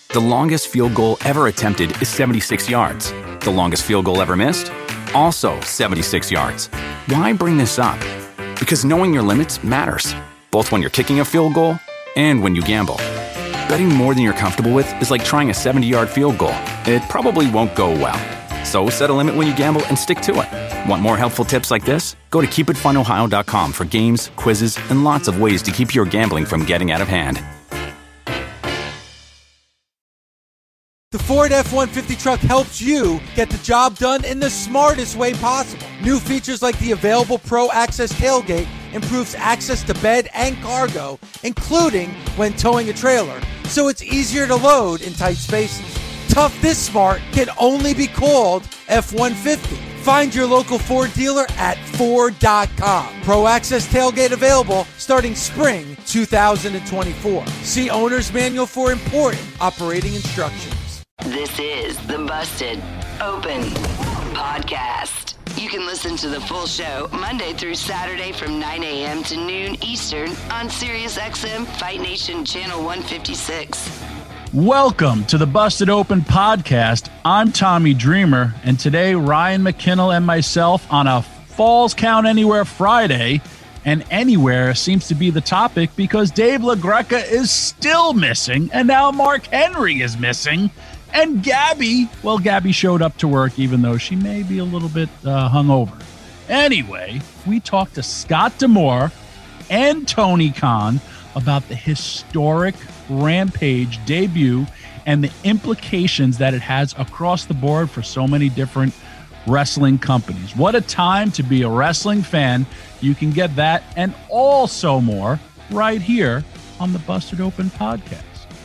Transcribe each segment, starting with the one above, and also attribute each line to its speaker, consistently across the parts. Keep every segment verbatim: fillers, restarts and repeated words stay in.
Speaker 1: The longest field goal ever attempted is seventy-six yards. The longest field goal ever missed? Also seventy-six yards. Why bring this up? Because knowing your limits matters, both when you're kicking a field goal and when you gamble. Betting more than you're comfortable with is like trying a seventy-yard field goal. It probably won't go well. So set a limit when you gamble and stick to it. Want more helpful tips like this? Go to keep it fun ohio dot com for games, quizzes, and lots of ways to keep your gambling from getting out of hand.
Speaker 2: The Ford F one fifty truck helps you get the job done in the smartest way possible. New features like the available Pro Access tailgate improves access to bed and cargo, including when towing a trailer, so it's easier to load in tight spaces. Tough this smart can only be called F one fifty. Find your local Ford dealer at Ford dot com. Pro Access tailgate available starting spring two thousand twenty-four. See Owner's Manual for important operating instructions.
Speaker 3: This is the Busted Open Podcast. You can listen to the full show Monday through Saturday from nine a.m. to noon Eastern on SiriusXM Fight Nation Channel one fifty-six.
Speaker 4: Welcome to the Busted Open Podcast. I'm Tommy Dreamer, and today Ryan McKinnell and myself on a Falls Count Anywhere Friday, and anywhere seems to be the topic because Dave LaGreca is still missing, and now Mark Henry is missing. And Gabby, well, Gabby showed up to work even though she may be a little bit uh, hungover. Anyway, we talked to Scott D'Amore and Tony Khan about the historic Rampage debut and the implications that it has across the board for so many different wrestling companies. What a time to be a wrestling fan. You can get that and also more right here on the Busted Open Podcast.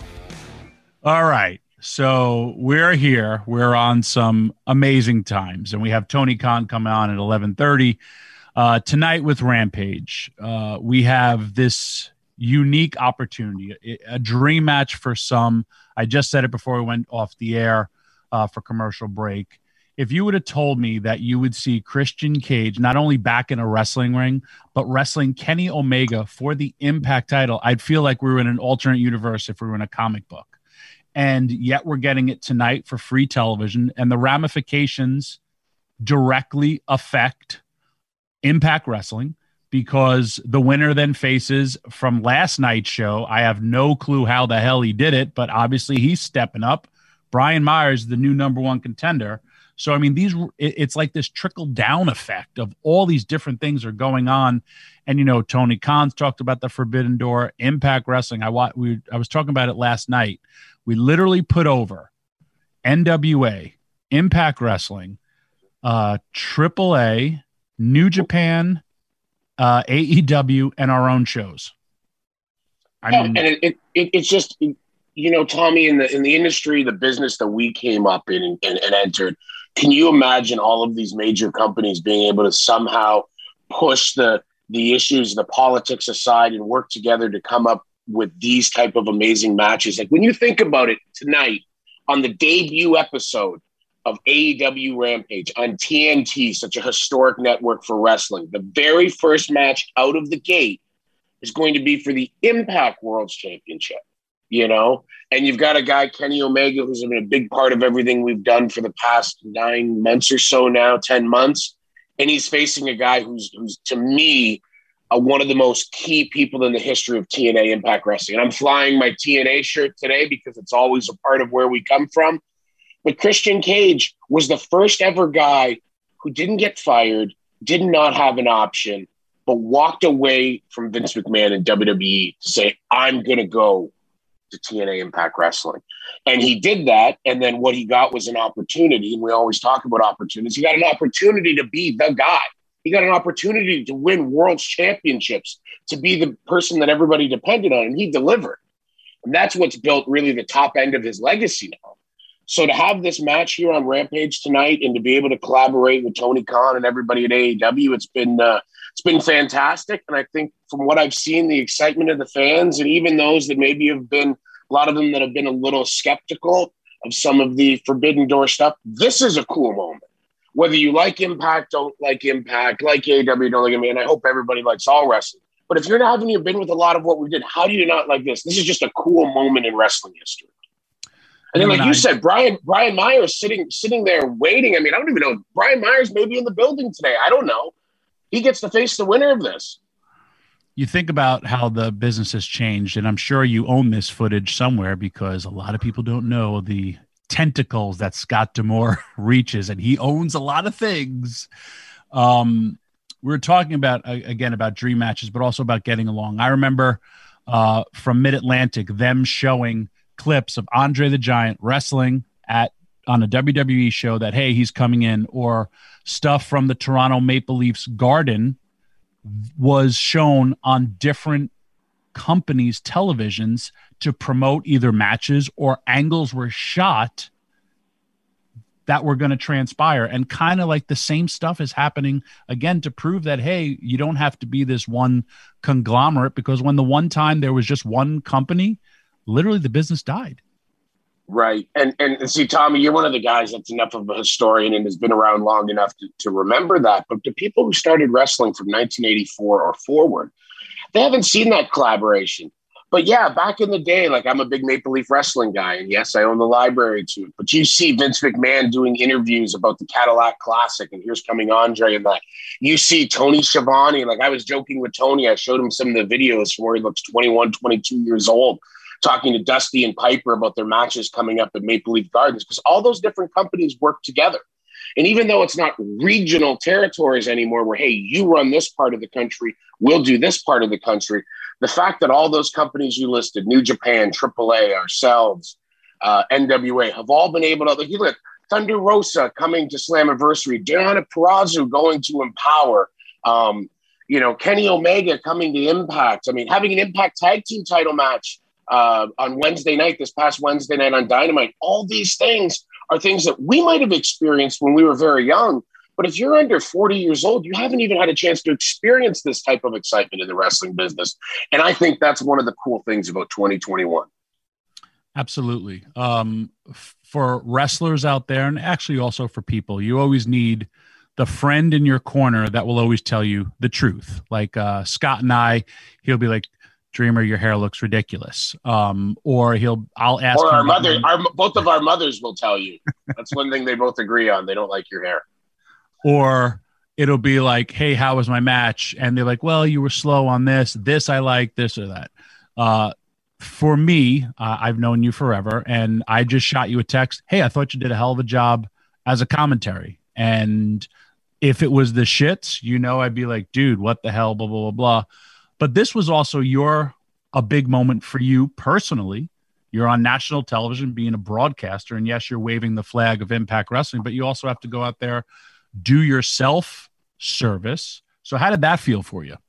Speaker 4: All right. So we're here. We're on some amazing times, and we have Tony Khan coming on at eleven thirty uh, tonight with Rampage. Uh, we have this unique opportunity, a dream match for some. I just said it before we went off the air uh, for commercial break. If you would have told me that you would see Christian Cage not only back in a wrestling ring, but wrestling Kenny Omega for the Impact title, I'd feel like we were in an alternate universe if we were in a comic book. And yet we're getting it tonight for free television, and the ramifications directly affect Impact Wrestling because the winner then faces from last night's show. I have no clue how the hell he did it, but obviously he's stepping up. Brian Myers, the new number one contender. So, I mean, these it's like this trickle down effect of all these different things are going on. And, you know, Tony Khan's talked about the Forbidden Door, Impact Wrestling. I, we, I was talking about it last night. We literally put over N W A, Impact Wrestling, uh, triple A, New Japan, uh, A E W, and our own shows. I
Speaker 5: yeah,
Speaker 4: mean,
Speaker 5: and it, it, it, it's just, you know, Tommy, in the in the industry, the business that we came up in and, and, and entered, can you imagine all of these major companies being able to somehow push the the issues, the politics aside, and work together to come up with these type of amazing matches? Like when you think about it tonight on the debut episode of A E W Rampage on T N T, such a historic network for wrestling, the very first match out of the gate is going to be for the Impact World's Championship, you know? And you've got a guy, Kenny Omega, who's been a big part of everything we've done for the past nine months or so now, ten months. And he's facing a guy who's, who's to me, Uh, one of the most key people in the history of T N A Impact Wrestling. And I'm flying my T N A shirt today because it's always a part of where we come from. But Christian Cage was the first ever guy who didn't get fired, did not have an option, but walked away from Vince McMahon and W W E to say, I'm going to go to T N A Impact Wrestling. And he did that. And then what he got was an opportunity. And we always talk about opportunities. He got an opportunity to be the guy. He got an opportunity to win world championships, to be the person that everybody depended on, and he delivered. And that's what's built really the top end of his legacy now. So to have this match here on Rampage tonight and to be able to collaborate with Tony Khan and everybody at A E W, it's been uh, it's been fantastic. And I think from what I've seen, the excitement of the fans and even those that maybe have been, a lot of them that have been a little skeptical of some of the Forbidden Door stuff, this is a cool moment. Whether you like Impact, don't like Impact, like A E W, don't like me, and I hope everybody likes all wrestling. But if you're not having you been with a lot of what we did, how do you not like this? This is just a cool moment in wrestling history. And then, like
Speaker 4: and
Speaker 5: you
Speaker 4: I,
Speaker 5: said, Brian Brian Myers sitting sitting there waiting. I mean, I don't even know. Brian Myers may be in the building today. I don't know. He gets to face the winner of this.
Speaker 4: You think about how the business has changed, and I'm sure you own this footage somewhere because a lot of people don't know the tentacles that Scott D'Amore reaches, and he owns a lot of things. Um, we were talking about, uh, again, about dream matches, but also about getting along. I remember uh, from Mid-Atlantic, them showing clips of Andre the Giant wrestling at on a W W E show that, hey, he's coming in, or stuff from the Toronto Maple Leafs garden was shown on different companies' televisions to promote either matches or angles were shot that were going to transpire. And kind of like the same stuff is happening again to prove that, hey, you don't have to be this one conglomerate, because when the one time there was just one company, literally the business died.
Speaker 5: Right. And and see, Tommy, you're one of the guys that's enough of a historian and has been around long enough to, to remember that. But the people who started wrestling from nineteen eighty-four or forward, they haven't seen that collaboration. But yeah, back in the day, like I'm a big Maple Leaf wrestling guy. And yes, I own the library to it. But you see Vince McMahon doing interviews about the Cadillac Classic and Here's Coming Andre and that. You see Tony Schiavone. Like I was joking with Tony. I showed him some of the videos from where he looks twenty-one, twenty-two years old, talking to Dusty and Piper about their matches coming up at Maple Leaf Gardens, because all those different companies work together. And even though it's not regional territories anymore where, hey, you run this part of the country, we'll do this part of the country, the fact that all those companies you listed, New Japan, triple A, ourselves, uh, N W A, have all been able to, like, you look, Thunder Rosa coming to Slammiversary, Deonna Purrazzo going to Empower, um, you know, Kenny Omega coming to Impact. I mean, having an Impact tag team title match Uh, on Wednesday night, this past Wednesday night on Dynamite, all these things are things that we might have experienced when we were very young. But if you're under forty years old, you haven't even had a chance to experience this type of excitement in the wrestling business. And I think that's one of the cool things about twenty twenty-one.
Speaker 4: Absolutely. Um, f- for wrestlers out there, and actually also for people, you always need the friend in your corner that will always tell you the truth. Like uh, Scott and I, he'll be like, Dreamer, your hair looks ridiculous. Um, or he'll, I'll ask.
Speaker 5: Or
Speaker 4: him
Speaker 5: our mother,
Speaker 4: my,
Speaker 5: our both of our mothers will tell you. That's one thing they both agree on. They don't like your hair.
Speaker 4: Or it'll be like, hey, how was my match? And they're like, well, you were slow on this, this I like, this or that. Uh, for me, uh, I've known you forever, and I just shot you a text. Hey, I thought you did a hell of a job as a commentary. And if it was the shits, you know, I'd be like, dude, what the hell, blah, blah, blah, blah. But this was also your a big moment for you personally. You're on national television being a broadcaster, and yes, you're waving the flag of Impact Wrestling, but you also have to go out there, do your self-service. So how did that feel for you?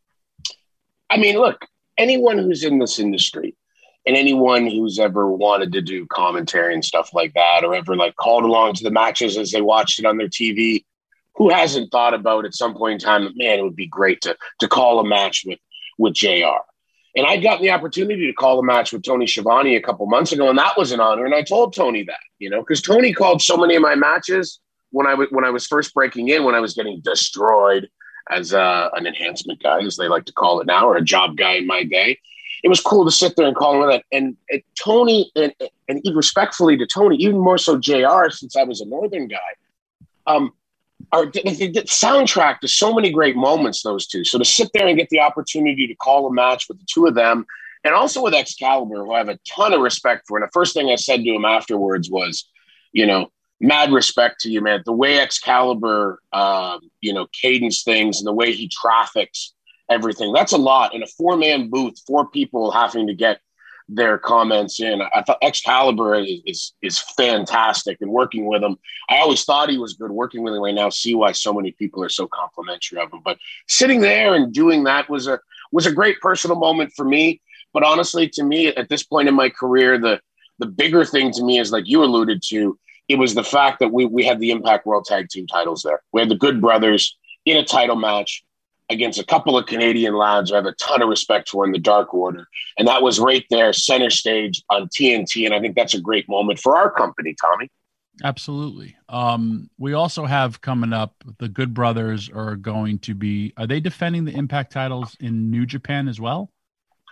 Speaker 5: I mean, look, anyone who's in this industry and anyone who's ever wanted to do commentary and stuff like that, or ever like called along to the matches as they watched it on their T V, who hasn't thought about at some point in time, man, it would be great to to call a match with, with J R. And I'd gotten the opportunity to call a match with Tony Schiavone a couple months ago, and that was an honor. And I told Tony that, you know, because Tony called so many of my matches when I, w- when I was first breaking in, when I was getting destroyed as uh, an enhancement guy, as they like to call it now, or a job guy in my day. It was cool to sit there and call him that. And, and Tony, and, and respectfully to Tony, even more so J R, since I was a Northern guy, um, Our soundtrack to so many great moments, those two. So to sit there and get the opportunity to call a match with the two of them, and also with Excalibur, who I have a ton of respect for. And the first thing I said to him afterwards was, you know, mad respect to you, man. The way Excalibur, um, you know, cadence things and the way he traffics everything, that's a lot. In a four-man booth, four people having to get their comments in. I thought Excalibur is, is is fantastic, and working with him, I always thought he was good. Working with him right now, see why so many people are so complimentary of him. But sitting there and doing that was a was a great personal moment for me. But honestly, to me, at this point in my career, the the bigger thing to me is, like you alluded to, it was the fact that we we had the Impact World Tag Team titles there. We had the Good Brothers in a title match against a couple of Canadian lads I have a ton of respect for in the Dark Order. And that was right there, center stage on T N T. And I think that's a great moment for our company, Tommy.
Speaker 4: Absolutely. Um, we also have coming up, the Good Brothers are going to be, are they defending the Impact titles in New Japan as well?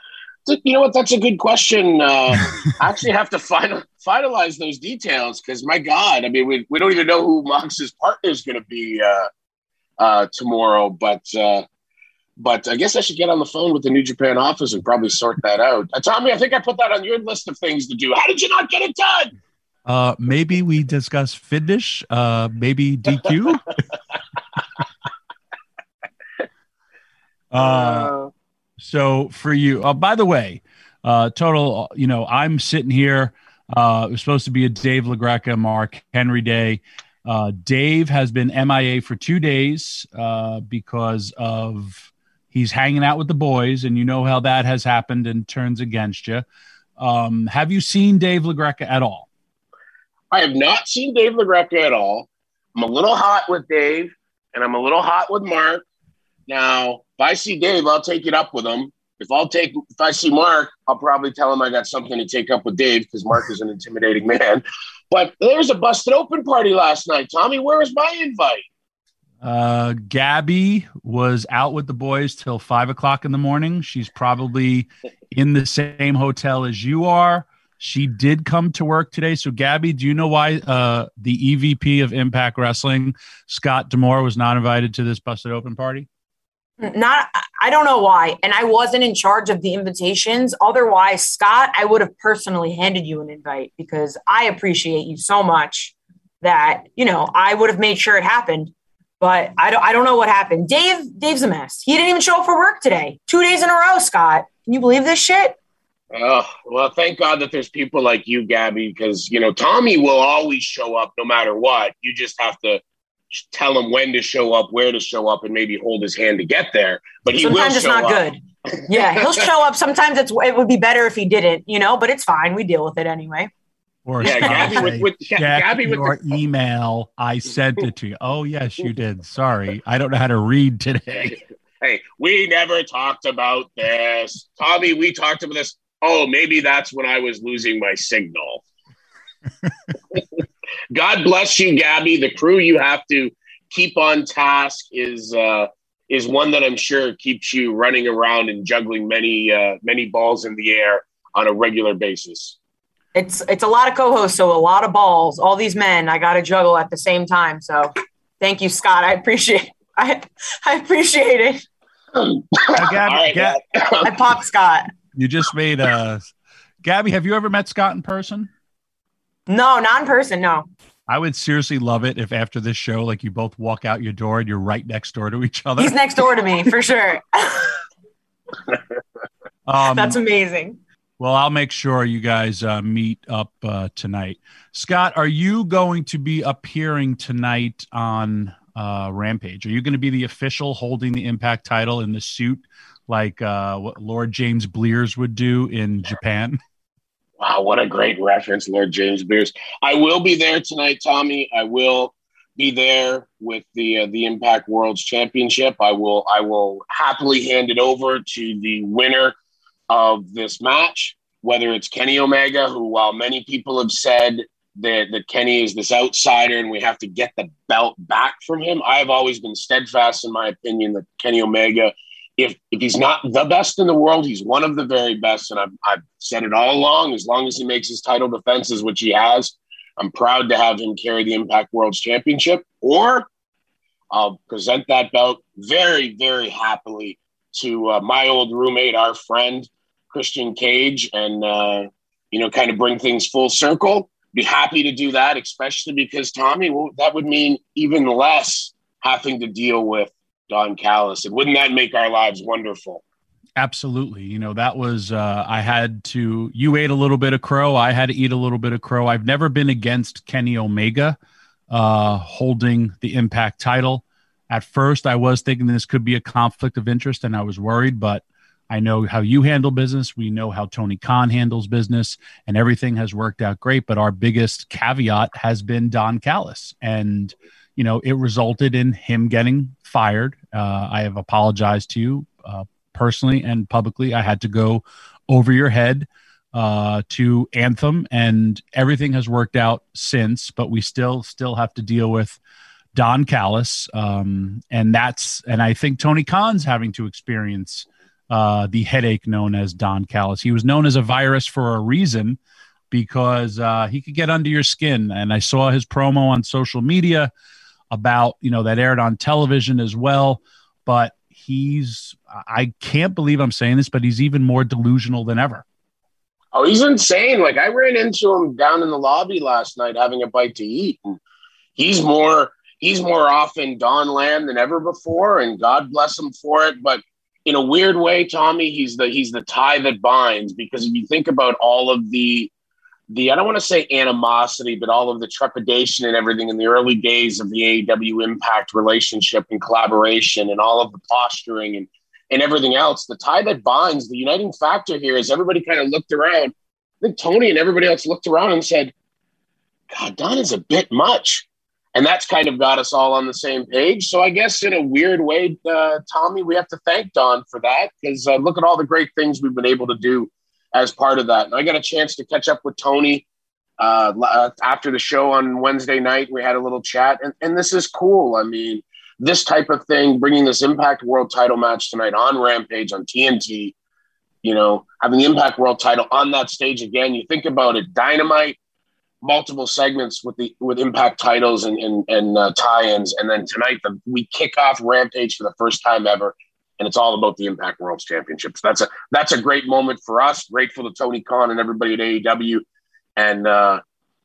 Speaker 5: You know what? That's a good question. Uh, I actually have to final, finalize those details because, my God, I mean, we, we don't even know who Mox's partner is going to be uh, uh, tomorrow. But uh, but I guess I should get on the phone with the New Japan office and probably sort that out. Uh, Tommy, I think I put that on your list of things to do. How did you not get it done?
Speaker 4: Uh, maybe we discuss finish. Uh, maybe D Q. uh. uh So for you, uh, by the way, uh, total, you know, I'm sitting here. Uh, it was supposed to be a Dave LaGreca, Mark Henry day. Uh, Dave has been M I A for two days uh, because of he's hanging out with the boys, and you know how that has happened and turns against you. Um, have you seen Dave LaGreca at all?
Speaker 5: I have not seen Dave LaGreca at all. I'm a little hot with Dave, and I'm a little hot with Mark. Now, if I see Dave, I'll take it up with him. If I'll take, if I see Mark, I'll probably tell him I got something to take up with Dave because Mark is an intimidating man. But there was a busted open party last night. Tommy, where was my invite?
Speaker 4: Uh, Gabby was out with the boys till five o'clock in the morning. She's probably in the same hotel as you are. She did come to work today. So, Gabby, do you know why uh, the E V P of Impact Wrestling, Scott D'Amore, was not invited to this busted open party?
Speaker 6: Not, I don't know why. And I wasn't in charge of the invitations. Otherwise, Scott, I would have personally handed you an invite because I appreciate you so much that, you know, I would have made sure it happened. But I don't, I don't know what happened. Dave, Dave's a mess. He didn't even show up for work today. Two days in a row, Scott. Can you believe this shit?
Speaker 5: Oh, well, thank God that there's people like you, Gabby, because, you know, Tommy will always show up no matter what. You just have to tell him when to show up, where to show up, and maybe hold his hand to get there. But he
Speaker 6: sometimes
Speaker 5: will
Speaker 6: it's
Speaker 5: show
Speaker 6: not
Speaker 5: up.
Speaker 6: good. Yeah, he'll show up. Sometimes it's it would be better if he didn't, you know, but it's fine. We deal with it anyway.
Speaker 4: Or
Speaker 5: yeah, Gabby with, with
Speaker 4: check
Speaker 5: Gabby with
Speaker 4: your
Speaker 5: the-
Speaker 4: email. I sent it to you. Oh, yes, you did. Sorry. I don't know how to read today.
Speaker 5: Hey, we never talked about this. Tommy, we talked about this. Oh, maybe that's when I was losing my signal. God bless you, Gabby. The crew you have to keep on task is uh, is one that I'm sure keeps you running around and juggling many uh, many balls in the air on a regular basis.
Speaker 6: It's it's a lot of co-hosts, so a lot of balls. All these men I got to juggle at the same time. So thank you, Scott. I appreciate I I appreciate it.
Speaker 4: Uh, Gabby,
Speaker 5: right,
Speaker 4: Gab-
Speaker 6: I popped Scott.
Speaker 4: You just made a Gabby. Have you ever met Scott in person?
Speaker 6: No, not in person. No.
Speaker 4: I would seriously love it if after this show, like you both walk out your door and you're right next door to each other.
Speaker 6: He's next door to me for sure.
Speaker 4: um,
Speaker 6: That's amazing.
Speaker 4: Well, I'll make sure you guys uh, meet up uh, tonight. Scott, are you going to be appearing tonight on uh, Rampage? Are you going to be the official holding the Impact title in the suit like uh, what Lord James Blears would do in Japan?
Speaker 5: Wow, what a great reference, Lord James Beers. I will be there tonight, Tommy. I will be there with the uh, the Impact World's Championship. I will I will happily hand it over to the winner of this match, whether it's Kenny Omega, who, while many people have said that, that Kenny is this outsider and we have to get the belt back from him, I have always been steadfast in my opinion that Kenny Omega, If if he's not the best in the world, he's one of the very best. And I've, I've said it all along, as long as he makes his title defenses, which he has, I'm proud to have him carry the Impact World's Championship, or I'll present that belt very, very happily to uh, my old roommate, our friend, Christian Cage, and, uh, you know, kind of bring things full circle. Be happy to do that, especially because, Tommy, well, that would mean even less having to deal with Don Callis. And wouldn't that make our lives wonderful?
Speaker 4: Absolutely. You know, that was, uh, I had to, you ate a little bit of crow. I had to eat a little bit of crow. I've never been against Kenny Omega uh, holding the Impact title. At first, I was thinking this could be a conflict of interest, and I was worried, but I know how you handle business. We know how Tony Khan handles business, and everything has worked out great. But our biggest caveat has been Don Callis. And, you know, it resulted in him getting fired. Uh, I have apologized to you uh, personally and publicly. I had to go over your head uh, to Anthem, and everything has worked out since, but we still, still have to deal with Don Callis. Um, and that's, and I think Tony Khan's having to experience uh, the headache known as Don Callis. He was known as a virus for a reason because uh, he could get under your skin. And I saw his promo on social media about, you know, that aired on television as well. But he's, I can't believe I'm saying this, but he's even more delusional than ever.
Speaker 5: Oh, he's insane. Like, I ran into him down in the lobby last night having a bite to eat. And he's more, he's more off in Don land than ever before. And God bless him for it. But in a weird way, Tommy, he's the, he's the tie that binds, because if you think about all of the, the, I don't want to say animosity, but all of the trepidation and everything in the early days of the A E W Impact relationship and collaboration and all of the posturing and, and everything else, the tie that binds, the uniting factor here is everybody kind of looked around. I think Tony and everybody else looked around and said, God, Don is a bit much. And that's kind of got us all on the same page. So I guess in a weird way, uh, Tommy, we have to thank Don for that, because uh, look at all the great things we've been able to do as part of that. And I got a chance to catch up with Tony uh, after the show on Wednesday night. We had a little chat, and, and this is cool. I mean, this type of thing, bringing this Impact World title match tonight on Rampage on T N T, you know, having the Impact World title on that stage again. You think about it, Dynamite, multiple segments with the with Impact titles and and, and uh, tie-ins, and then tonight the, we kick off Rampage for the first time ever, and it's all about the Impact World Championships. That's a that's a great moment for us. Grateful to Tony Khan and everybody at A E W, and uh,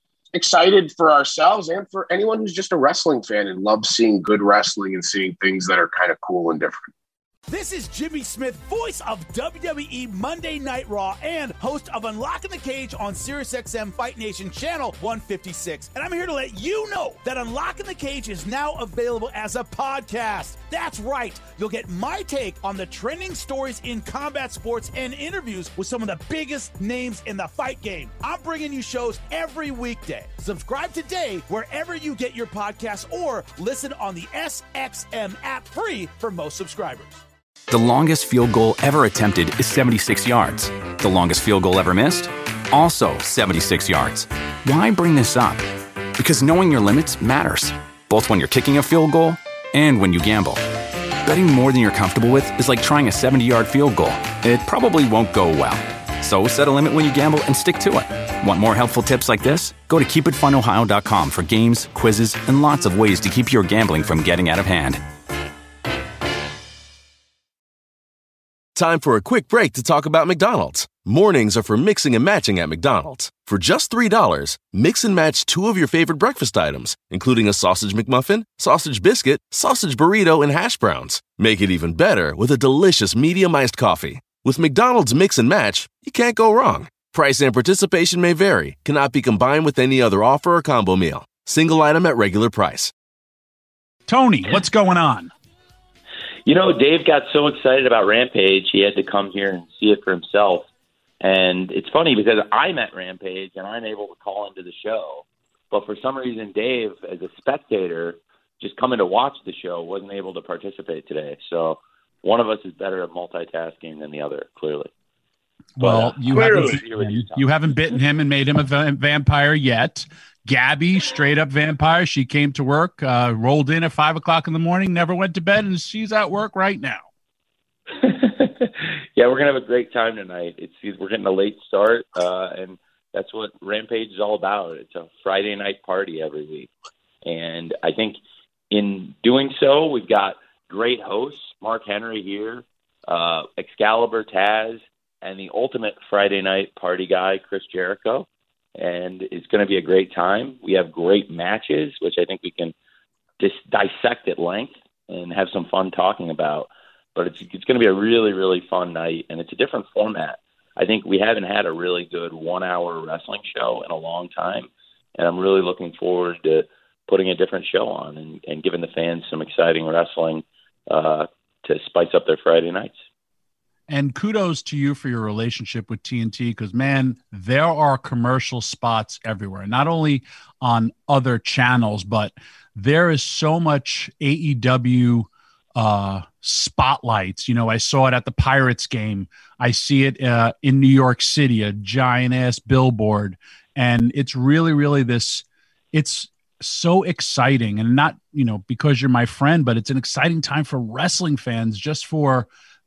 Speaker 5: excited for ourselves and for anyone who's just a wrestling fan and loves seeing good wrestling and seeing things that are kind of cool and different.
Speaker 7: This is Jimmy Smith, voice of W W E Monday Night Raw and host of Unlocking the Cage on SiriusXM Fight Nation Channel one fifty-six. And I'm here to let you know that Unlocking the Cage is now available as a podcast. That's right. You'll get my take on the trending stories in combat sports and interviews with some of the biggest names in the fight game. I'm bringing you shows every weekday. Subscribe today wherever you get your podcasts or listen on the S X M app free for most subscribers.
Speaker 1: The longest field goal ever attempted is seventy-six yards. The longest field goal ever missed? Also seventy-six yards. Why bring this up? Because knowing your limits matters, both when you're kicking a field goal and when you gamble. Betting more than you're comfortable with is like trying a seventy-yard field goal. It probably won't go well. So set a limit when you gamble and stick to it. Want more helpful tips like this? Go to keep it fun ohio dot com for games, quizzes, and lots of ways to keep your gambling from getting out of hand.
Speaker 8: Time for a quick break to talk about McDonald's. Mornings are for mixing and matching at McDonald's. For just three dollars, mix and match two of your favorite breakfast items, including a sausage McMuffin, sausage biscuit, sausage burrito, and hash browns. Make it even better with a delicious medium iced coffee. With McDonald's Mix and Match, you can't go wrong. Price and participation may vary, cannot be combined with any other offer or combo meal. Single item at regular price.
Speaker 4: Tony, what's going on?
Speaker 9: You know, Dave got so excited about Rampage, he had to come here and see it for himself. And it's funny because I'm at Rampage and I'm able to call into the show. But for some reason, Dave, as a spectator, just coming to watch the show, wasn't able to participate today. So one of us is better at multitasking than the other, clearly.
Speaker 4: Well,
Speaker 9: but, uh,
Speaker 4: you,
Speaker 9: clearly.
Speaker 4: haven't, you, you haven't bitten him and made him a va- vampire yet. Gabby, straight up vampire. She came to work, uh, rolled in at five o'clock in the morning, never went to bed, and she's at work right now.
Speaker 9: Yeah, we're gonna have a great time tonight. It's we're getting a late start, uh, and that's what Rampage is all about. It's a Friday night party every week, and I think in doing so, we've got great hosts, Mark Henry here, uh, Excalibur Taz, and the ultimate Friday night party guy, Chris Jericho. And it's going to be a great time. We have great matches, which I think we can just dissect at length and have some fun talking about. But it's it's going to be a really, really fun night, and it's a different format. I think we haven't had a really good one-hour wrestling show in a long time, and I'm really looking forward to putting a different show on and, and giving the fans some exciting wrestling uh, to spice up their Friday nights.
Speaker 4: And kudos to you for your relationship with T N T, because, man, there are commercial spots everywhere, not only on other channels, but there is so much A E W uh, spotlights. You know, I saw it at the Pirates game. I see it uh, in New York City, a giant-ass billboard. And it's really, really this – it's so exciting. And not, you know, because you're my friend, but it's an exciting time for wrestling fans just for –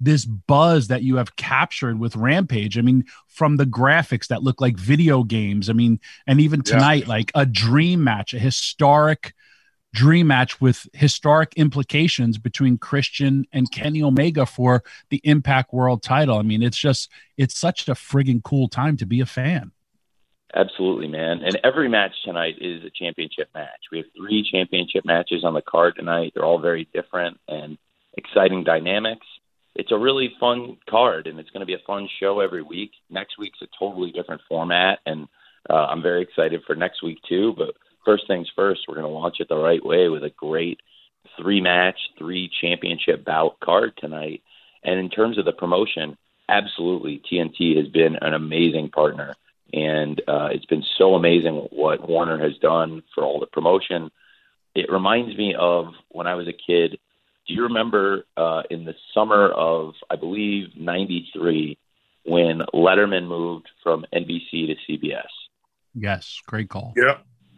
Speaker 4: this buzz that you have captured with Rampage. I mean, from the graphics that look like video games. I mean, and even tonight, yeah. like a dream match, a historic dream match with historic implications between Christian and Kenny Omega for the Impact World title. I mean, it's just, it's such a friggin' cool time to be a fan.
Speaker 9: Absolutely, man. And every match tonight is a championship match. We have three championship matches on the card tonight. They're all very different and exciting dynamics. It's a really fun card, and it's going to be a fun show every week. Next week's a totally different format, and uh, I'm very excited for next week too. But first things first, we're going to launch it the right way with a great three-match, three championship bout card tonight. And in terms of the promotion, absolutely, T N T has been an amazing partner. And uh, it's been so amazing what Warner has done for all the promotion. It reminds me of when I was a kid. Do you remember uh, in the summer of, I believe, ninety-three, when Letterman moved from N B C to C B S?
Speaker 4: Yes, great call.
Speaker 5: Yeah.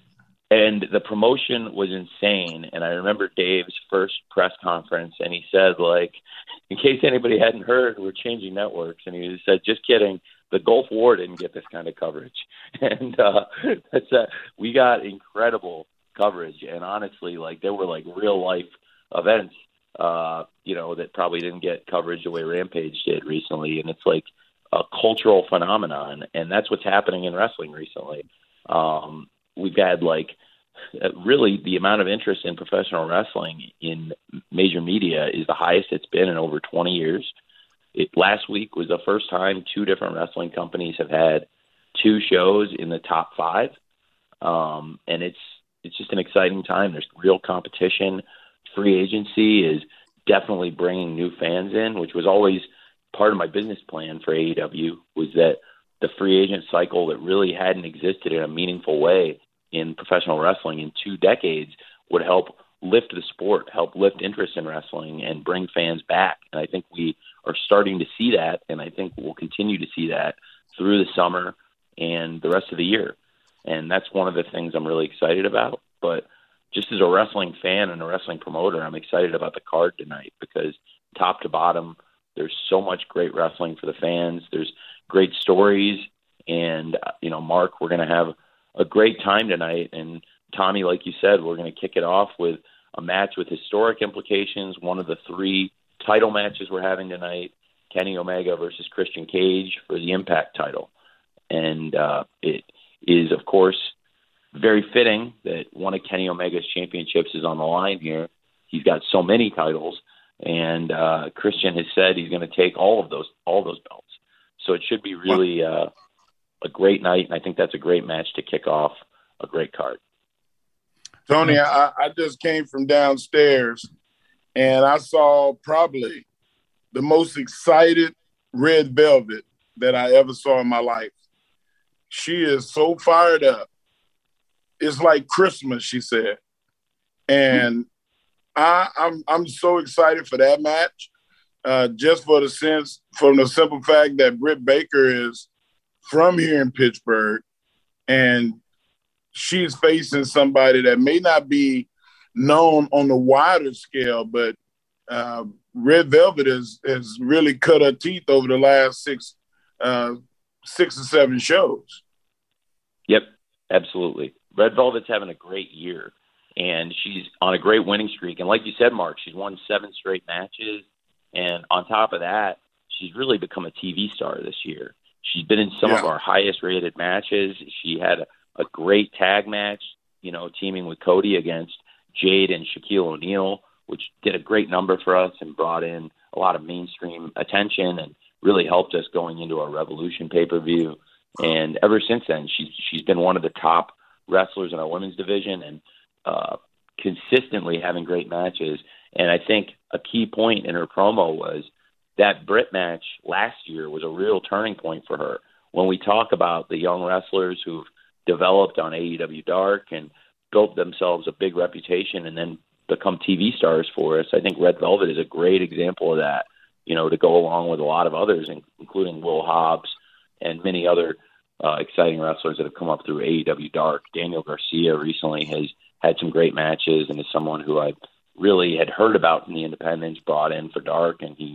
Speaker 9: And the promotion was insane. And I remember Dave's first press conference, and he said, like, in case anybody hadn't heard, we're changing networks. And he said, just kidding. The Gulf War didn't get this kind of coverage. And uh, that's uh, we got incredible coverage. And honestly, like, there were, like, real-life events, uh, you know, that probably didn't get coverage the way Rampage did recently. And it's, like, a cultural phenomenon. And that's what's happening in wrestling recently. Um, we've had, like, really the amount of interest in professional wrestling in major media is the highest it's been in over twenty years. It, last week was the first time two different wrestling companies have had two shows in the top five. Um, and it's, it's just an exciting time. There's real competition. Free agency is definitely bringing new fans in, which was always part of my business plan for A E W, was that the free agent cycle that really hadn't existed in a meaningful way in professional wrestling in two decades would help lift the sport, help lift interest in wrestling, and bring fans back. And I think we are starting to see that, and I think we'll continue to see that through the summer and the rest of the year. And that's one of the things I'm really excited about. But just as a wrestling fan and a wrestling promoter, I'm excited about the card tonight because top to bottom, there's so much great wrestling for the fans. There's great stories. And, you know, Mark, we're going to have a great time tonight. And Tommy, like you said, we're going to kick it off with a match with historic implications. One of the three title matches we're having tonight, Kenny Omega versus Christian Cage for the Impact title. And uh, it is, of course, very fitting that one of Kenny Omega's championships is on the line here. He's got so many titles, and uh, Christian has said he's going to take all of those, all those belts. So it should be really uh, a great night, and I think that's a great match to kick off a great card.
Speaker 10: Tony, I, I just came from downstairs, and I saw probably the most excited Red Velvet that I ever saw in my life. She is so fired up. It's like Christmas, she said. And I, I'm I'm so excited for that match, uh, just for the sense, from the simple fact that Britt Baker is from here in Pittsburgh, and she's facing somebody that may not be known on the wider scale, but uh, Red Velvet has, has really cut her teeth over the last six, uh, six or seven shows.
Speaker 9: Yep, absolutely. Red Velvet's having a great year, and she's on a great winning streak. And like you said, Mark, she's won seven straight matches. And on top of that, she's really become a T V star this year. She's been in some yeah. of our highest rated matches. She had a, a great tag match, you know, teaming with Cody against Jade and Shaquille O'Neal, which did a great number for us and brought in a lot of mainstream attention and really helped us going into our Revolution pay-per-view. And ever since then, she's she's been one of the top wrestlers in our women's division and uh, consistently having great matches. And I think a key point in her promo was that Britt match last year was a real turning point for her. When we talk about the young wrestlers who've developed on A E W Dark and built themselves a big reputation and then become T V stars for us, I think Red Velvet is a great example of that, you know, to go along with a lot of others, including Will Hobbs and many other uh, exciting wrestlers that have come up through A E W Dark. Daniel Garcia recently has had some great matches and is someone who I really had heard about in the independents, brought in for Dark, and he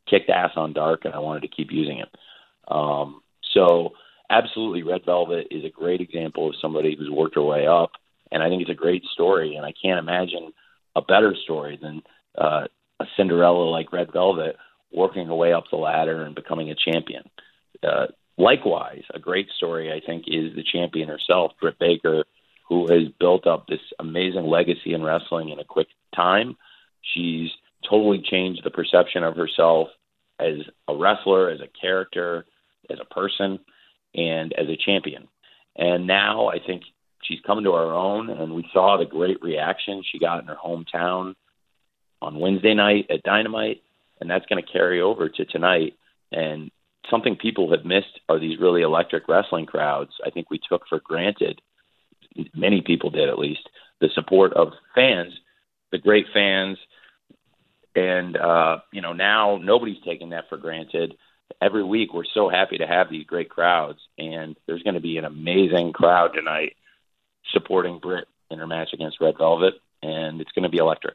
Speaker 9: kicked ass on dark, and I wanted to keep using it. Um, so absolutely, Red Velvet is a great example of somebody who's worked her way up, and I think it's a great story, and I can't imagine a better story than uh, a Cinderella like Red Velvet working her way up the ladder and becoming a champion. Uh, likewise, a great story, I think, is the champion herself, Britt Baker, who has built up this amazing legacy in wrestling in a quick time. She's totally changed the perception of herself as a wrestler, as a character, as a person, and as a champion. And now I think she's come to her own, and we saw the great reaction she got in her hometown on Wednesday night at Dynamite, and that's going to carry over to tonight. And something people have missed are these really electric wrestling crowds. I think we took for granted, many people did at least, the support of fans, the great fans. And, uh, you know, now nobody's taking that for granted. Every week we're so happy to have these great crowds, and there's going to be an amazing crowd tonight supporting Britt in her match against Red Velvet, and it's going to be electric.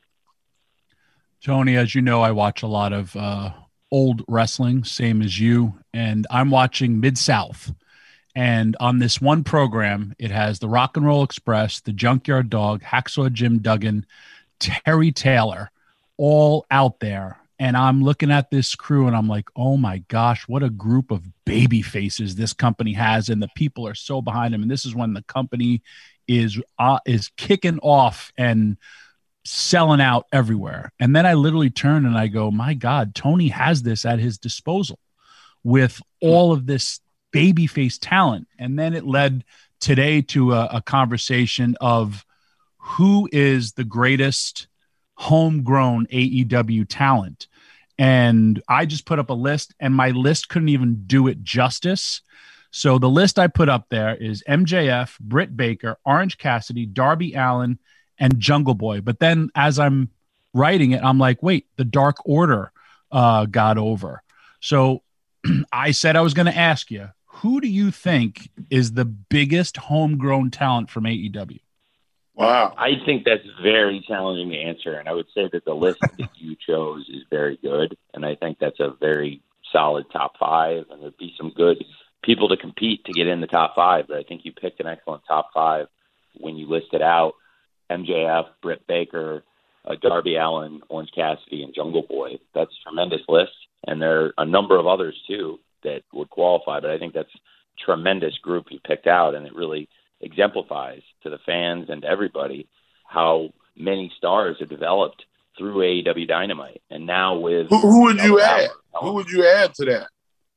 Speaker 4: Tony, as you know, I watch a lot of uh, old wrestling, same as you, and I'm watching Mid-South. And on this one program, it has the Rock and Roll Express, the Junkyard Dog, Hacksaw Jim Duggan, Terry Taylor, all out there. And I'm looking at this crew and I'm like, oh my gosh, what a group of baby faces this company has. And the people are so behind them. And this is when the company is, uh, is kicking off and selling out everywhere. And then I literally turn and I go, my God, Tony has this at his disposal with all of this babyface talent. And then it led today to a, a conversation of who is the greatest homegrown A E W talent. And I just put up a list, and my list couldn't even do it justice. So the list I put up there is M J F, Britt Baker, Orange Cassidy, Darby Allin, and Jungle Boy. But then as I'm writing it, I'm like, wait, the Dark Order uh, got over. So I said I was going to ask you, who do you think is the biggest homegrown talent from A E W?
Speaker 10: Wow.
Speaker 9: I think that's very challenging to answer, and I would say that the list that you chose is very good, and I think that's a very solid top five, and there'd be some good people to compete to get in the top five, but I think you picked an excellent top five when you listed out M J F, Britt Baker, uh, Darby Allin, Orange Cassidy, and Jungle Boy. That's a tremendous list, and there are a number of others, too, that would qualify, but I think that's a tremendous group you picked out, and it really exemplifies to the fans and to everybody how many stars have developed through A E W Dynamite. And now with
Speaker 10: who, who would you add? Who would you add to that?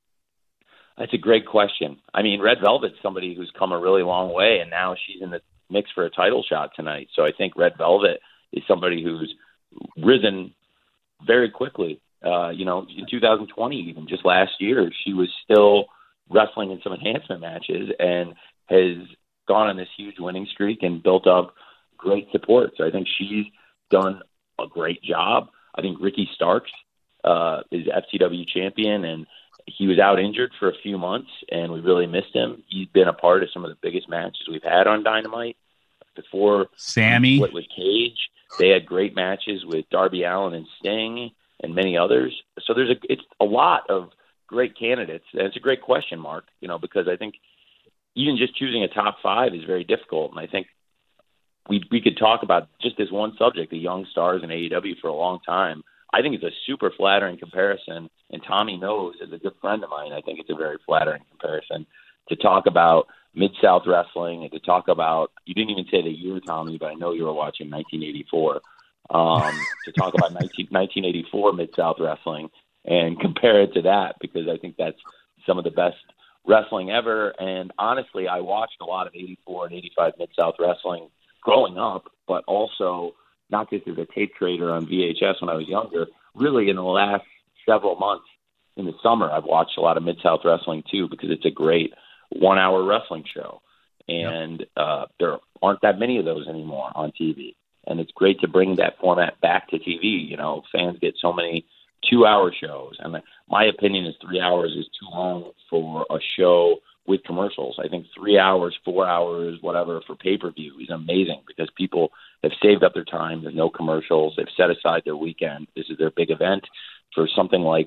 Speaker 9: That's a great question. I mean, Red Velvet's somebody who's come a really long way, and now she's in the mix for a title shot tonight. So I think Red Velvet is somebody who's risen very quickly. Uh, you know, in two thousand twenty, even just last year, she was still wrestling in some enhancement matches and has gone on this huge winning streak and built up great support. So I think she's done a great job. I think Ricky Starks uh, is F T W champion, and he was out injured for a few months, and we really missed him. He's been a part of some of the biggest matches we've had on Dynamite. Before
Speaker 4: Sammy
Speaker 9: split with Cage, they had great matches with Darby Allin and Sting and many others. So there's a it's a lot of great candidates, and it's a great question, Mark. You know, because I think even just choosing a top five is very difficult, and I think we we could talk about just this one subject, the young stars in A E W, for a long time. I think it's a super flattering comparison, and Tommy knows, as a good friend of mine, I think it's a very flattering comparison to talk about Mid-South Wrestling and to talk about, you didn't even say the year, Tommy, but I know you were watching nineteen eighty-four, um, to talk about nineteen eighty-four Mid-South Wrestling and compare it to that, because I think that's some of the best wrestling ever. And honestly, I watched a lot of eighty-four and eighty-five Mid-South Wrestling growing up, but also not just as a tape trader on V H S when I was younger. Really, in the last several months in the summer, I've watched a lot of Mid-South Wrestling too, because it's a great one-hour wrestling show. And yep. uh, there aren't that many of those anymore on T V. And it's great to bring that format back to T V. You know, fans get so many two-hour shows. And my opinion is three hours is too long for a show with commercials. I think three hours, four hours, whatever, for pay-per-view is amazing, because people have saved up their time. There's no commercials. They've set aside their weekend. This is their big event. For something like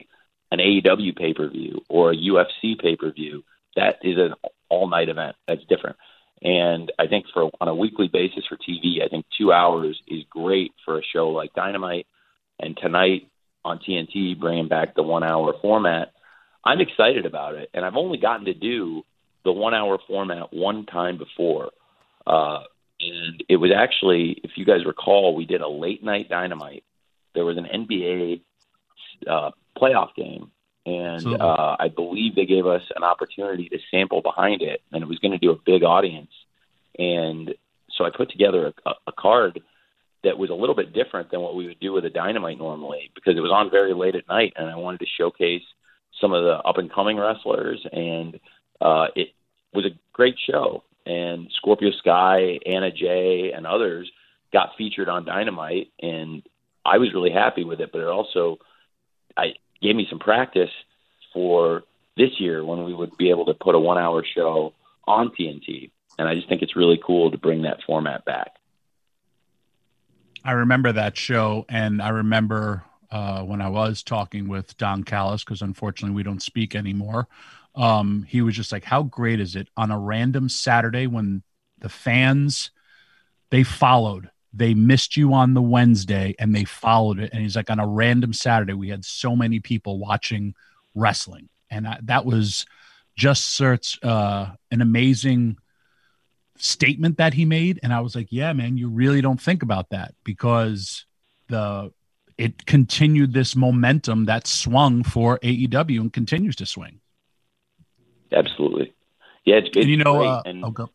Speaker 9: an A E W pay-per-view or a U F C pay-per-view, that is an all-night event. That's different. And I think for on a weekly basis for T V, I think two hours is great for a show like Dynamite. And tonight on T N T, bringing back the one-hour format, I'm excited about it. And I've only gotten to do the one-hour format one time before. Uh, and it was actually, if you guys recall, we did a late-night Dynamite. There was an N B A uh, playoff game. And uh, I believe they gave us an opportunity to sample behind it, and it was going to do a big audience. And so I put together a, a card that was a little bit different than what we would do with a Dynamite normally, because it was on very late at night, and I wanted to showcase some of the up-and-coming wrestlers, and uh, it was a great show. And Scorpio Sky, Anna Jay, and others got featured on Dynamite, and I was really happy with it, but it also I gave me some practice for this year when we would be able to put a one-hour show on T N T. And I just think it's really cool to bring that format back.
Speaker 4: I remember that show, and I remember uh, when I was talking with Don Callis, because unfortunately we don't speak anymore, um, he was just like, how great is it on a random Saturday when the fans, they followed. They missed you on the Wednesday and they followed it. And he's like, on a random Saturday, we had so many people watching wrestling. And I, that was just such uh, an amazing statement that he made. And I was like, yeah, man, you really don't think about that, because the, it continued this momentum that swung for A E W and continues to swing.
Speaker 9: Absolutely. Yeah. It's, it's
Speaker 4: and you know,
Speaker 9: great.
Speaker 4: uh,
Speaker 9: and
Speaker 4: oh, go.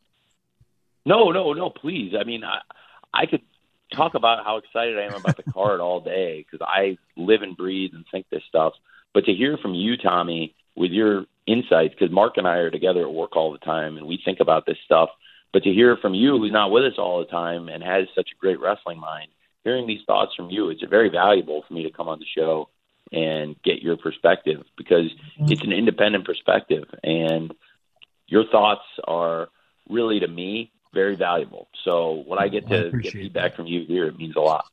Speaker 9: no, no, no, please. I mean, I, I could talk about how excited I am about the card all day, because I live and breathe and think this stuff. But to hear from you, Tommy, with your insights, because Mark and I are together at work all the time and we think about this stuff, but to hear from you, who's not with us all the time and has such a great wrestling mind, hearing these thoughts from you, it's very valuable for me to come on the show and get your perspective, because it's an independent perspective. And your thoughts are really, to me, very valuable. So when I get to I get feedback that. from you here, it means a lot.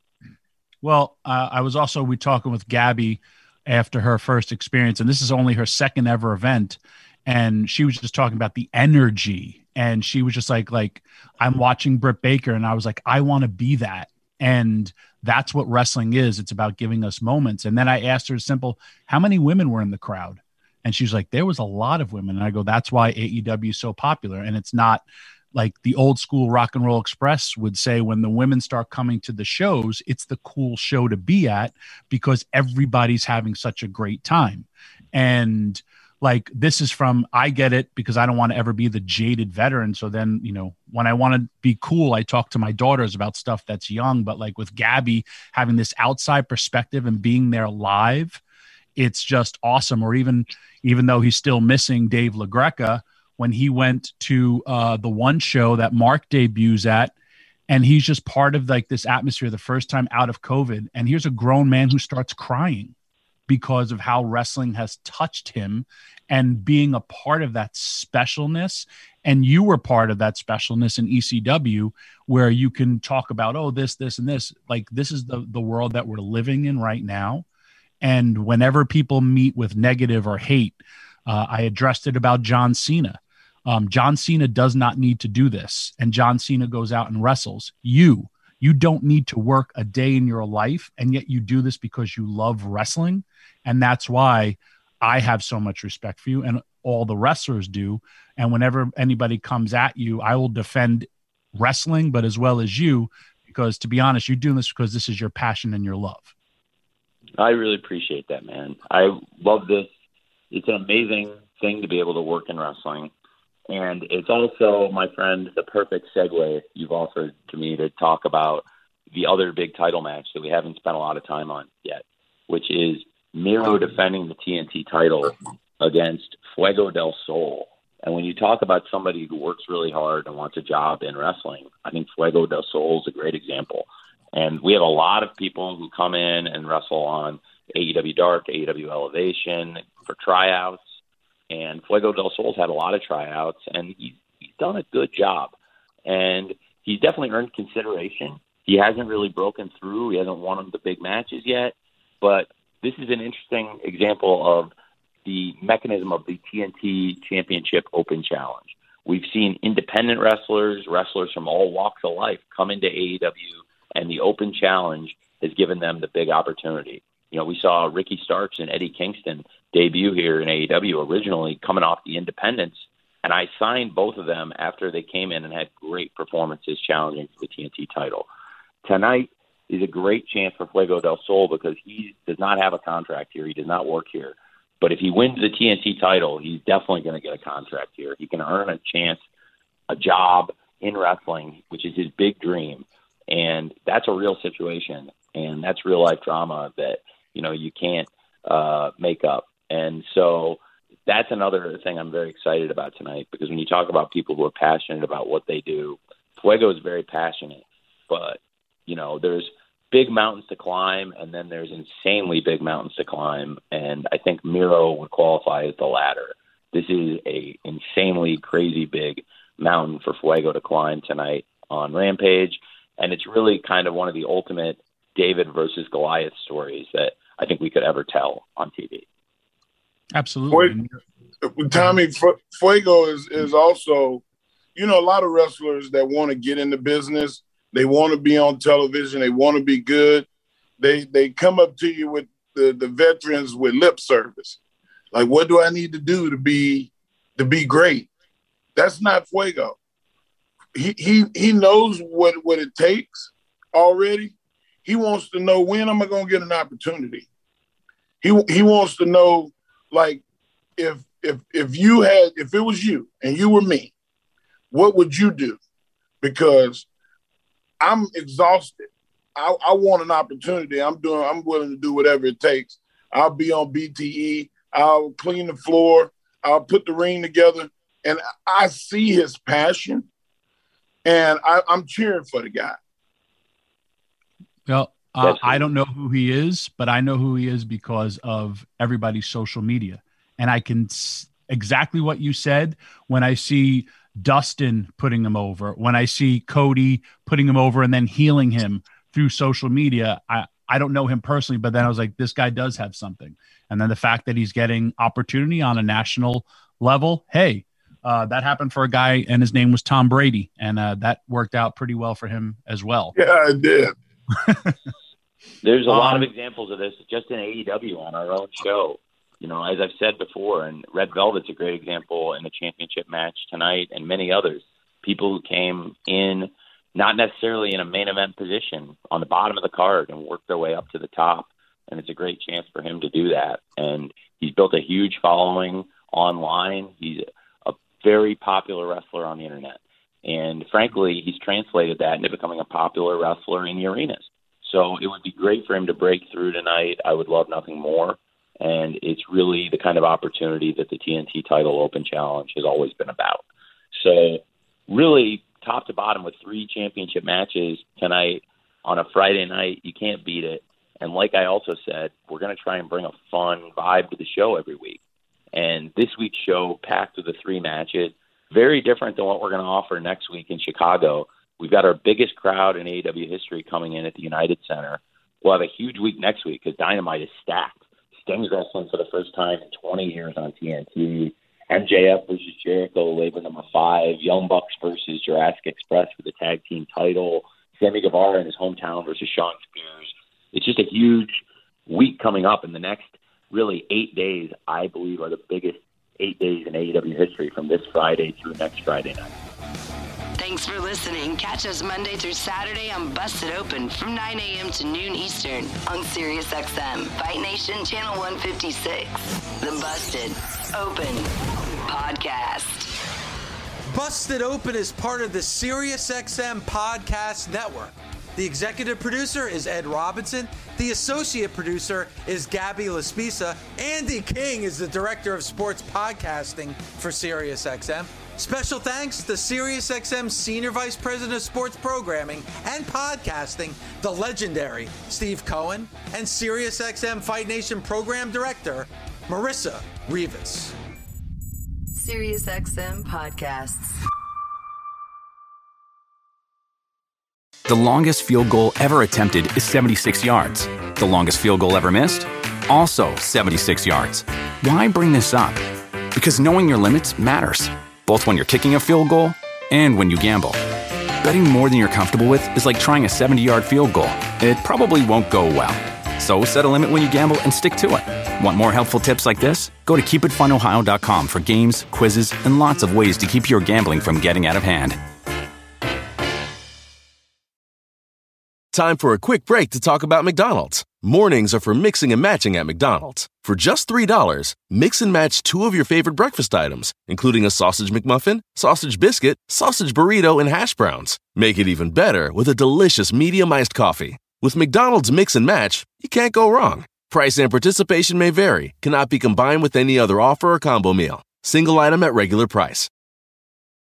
Speaker 4: Well, uh, I was also, we talking with Gabby after her first experience, and this is only her second ever event. And she was just talking about the energy. And she was just like, like, I'm watching Britt Baker, and I was like, I want to be that. And that's what wrestling is. It's about giving us moments. And then I asked her simple, how many women were in the crowd? And she's like, there was a lot of women. And I go, that's why A E W is so popular. And it's not like the old school Rock and Roll Express would say, when the women start coming to the shows, it's the cool show to be at, because everybody's having such a great time. And like, this is from, I get it, because I don't want to ever be the jaded veteran. So then, you know, when I want to be cool, I talk to my daughters about stuff that's young. But like with Gabby having this outside perspective and being there live, it's just awesome. Or even, even though he's still missing Dave LaGreca, when he went to uh, the one show that Mark debuts at, and he's just part of like this atmosphere the first time out of COVID. And here's a grown man who starts crying because of how wrestling has touched him and being a part of that specialness. And you were part of that specialness in E C W, where you can talk about, oh, this, this, and this. Like, this is the, the world that we're living in right now. And whenever people meet with negative or hate, uh, I addressed it about John Cena. Um, John Cena does not need to do this. And John Cena goes out and wrestles. You, you don't need to work a day in your life, and yet you do this because you love wrestling. And that's why I have so much respect for you, and all the wrestlers do. And whenever anybody comes at you, I will defend wrestling, but as well as you, because to be honest, you're doing this because this is your passion and your love.
Speaker 9: I really appreciate that, man. I love this. It's an amazing thing to be able to work in wrestling. And it's also, my friend, the perfect segue you've offered to me to talk about the other big title match that we haven't spent a lot of time on yet, which is Miro defending the T N T title against Fuego del Sol. And when you talk about somebody who works really hard and wants a job in wrestling, I think Fuego del Sol is a great example. And we have a lot of people who come in and wrestle on A E W Dark, A E W Elevation for tryouts. And Fuego del Sol's had a lot of tryouts, and he's, he's done a good job. And he's definitely earned consideration. He hasn't really broken through. He hasn't won the big matches yet. But this is an interesting example of the mechanism of the T N T Championship Open Challenge. We've seen independent wrestlers, wrestlers from all walks of life come into A E W, and the Open Challenge has given them the big opportunity. You know, we saw Ricky Starks and Eddie Kingston debut here in A E W originally coming off the independents, and I signed both of them after they came in and had great performances challenging for the T N T title. Tonight is a great chance for Fuego del Sol because he does not have a contract here. He does not work here. But if he wins the T N T title, he's definitely going to get a contract here. He can earn a chance, a job in wrestling, which is his big dream. And that's a real situation. And that's real life drama that, you know, you can't uh, make up. And so that's another thing I'm very excited about tonight, because when you talk about people who are passionate about what they do, Fuego is very passionate. But, you know, there's big mountains to climb, and then there's insanely big mountains to climb. And I think Miro would qualify as the latter. This is a insanely crazy big mountain for Fuego to climb tonight on Rampage. And it's really kind of one of the ultimate David versus Goliath stories that I think we could ever tell on T V.
Speaker 4: Absolutely.
Speaker 10: Tommy, Fuego is, is also, you know, a lot of wrestlers that want to get into business. They want to be on television. They want to be good. They they come up to you with the, the veterans with lip service. Like, what do I need to do to be to be great? That's not Fuego. He he he knows what, what it takes already. He wants to know, when am I going to get an opportunity? He he wants to know, like, if if if you had if it was you and you were me, what would you do? Because I'm exhausted. I, I want an opportunity. I'm doing. I'm willing to do whatever it takes. I'll be on B T E. I'll clean the floor. I'll put the ring together. And I see his passion, and I, I'm cheering for the guy.
Speaker 4: Well, uh, I don't know who he is, but I know who he is because of everybody's social media. And I can s- exactly what you said when I see Dustin putting him over, when I see Cody putting him over and then healing him through social media. I, I don't know him personally, but then I was like, this guy does have something. And then the fact that he's getting opportunity on a national level, hey, uh, that happened for a guy, and his name was Tom Brady, and uh, that worked out pretty well for him as well.
Speaker 10: Yeah, it did.
Speaker 9: There's a
Speaker 4: um,
Speaker 9: lot of examples of this just in A E W on our own show. You know, as I've said before, and Red Velvet's a great example in the championship match tonight, and many others. People who came in not necessarily in a main event position, on the bottom of the card, and worked their way up to the top. And it's a great chance for him to do that. And he's built a huge following online. He's a very popular wrestler on the internet. And frankly, he's translated that into becoming a popular wrestler in the arenas. So it would be great for him to break through tonight. I would love nothing more. And it's really the kind of opportunity that the T N T Title Open Challenge has always been about. So really, top to bottom, with three championship matches tonight on a Friday night, you can't beat it. And like I also said, we're going to try and bring a fun vibe to the show every week. And this week's show, packed with the three matches, very different than what we're going to offer next week in Chicago. We've got our biggest crowd in A E W history coming in at the United Center. We'll have a huge week next week because Dynamite is stacked. Sting's wrestling for the first time in twenty years on T N T. M J F versus Jericho, labor number five. Young Bucks versus Jurassic Express for the tag team title. Sammy Guevara in his hometown versus Shawn Spears. It's just a huge week coming up, and the next really eight days, I believe, are the biggest eight days in A E W history from this Friday through next Friday night.
Speaker 3: Thanks for listening. Catch us Monday through Saturday on Busted Open from nine a.m. to noon Eastern on Sirius X M, Fight Nation Channel one fifty-six. The Busted Open Podcast.
Speaker 2: Busted Open is part of the Sirius X M Podcast Network. The executive producer is Ed Robinson. The associate producer is Gabby Laspisa. Andy King is the director of sports podcasting for Sirius X M. Special thanks to Sirius X M Senior Vice President of Sports Programming and Podcasting, the legendary Steve Cohen, and Sirius X M Fight Nation Program Director, Marissa Rivas.
Speaker 3: Sirius X M Podcasts.
Speaker 1: The longest field goal ever attempted is seventy-six yards. The longest field goal ever missed? also seventy-six yards. Why bring this up? Because knowing your limits matters, both when you're kicking a field goal and when you gamble. Betting more than you're comfortable with is like trying a seventy-yard field goal. It probably won't go well. So set a limit when you gamble and stick to it. Want more helpful tips like this? Go to keep it fun ohio dot com for games, quizzes, and lots of ways to keep your gambling from getting out of hand.
Speaker 8: Time for a quick break to talk about McDonald's. Mornings are for mixing and matching at McDonald's. For just three dollars, mix and match two of your favorite breakfast items, including a sausage McMuffin, sausage biscuit, sausage burrito, and hash browns. Make it even better with a delicious medium iced coffee. With McDonald's Mix and Match, you can't go wrong. Price and participation may vary, cannot be combined with any other offer or combo meal. Single item at regular price.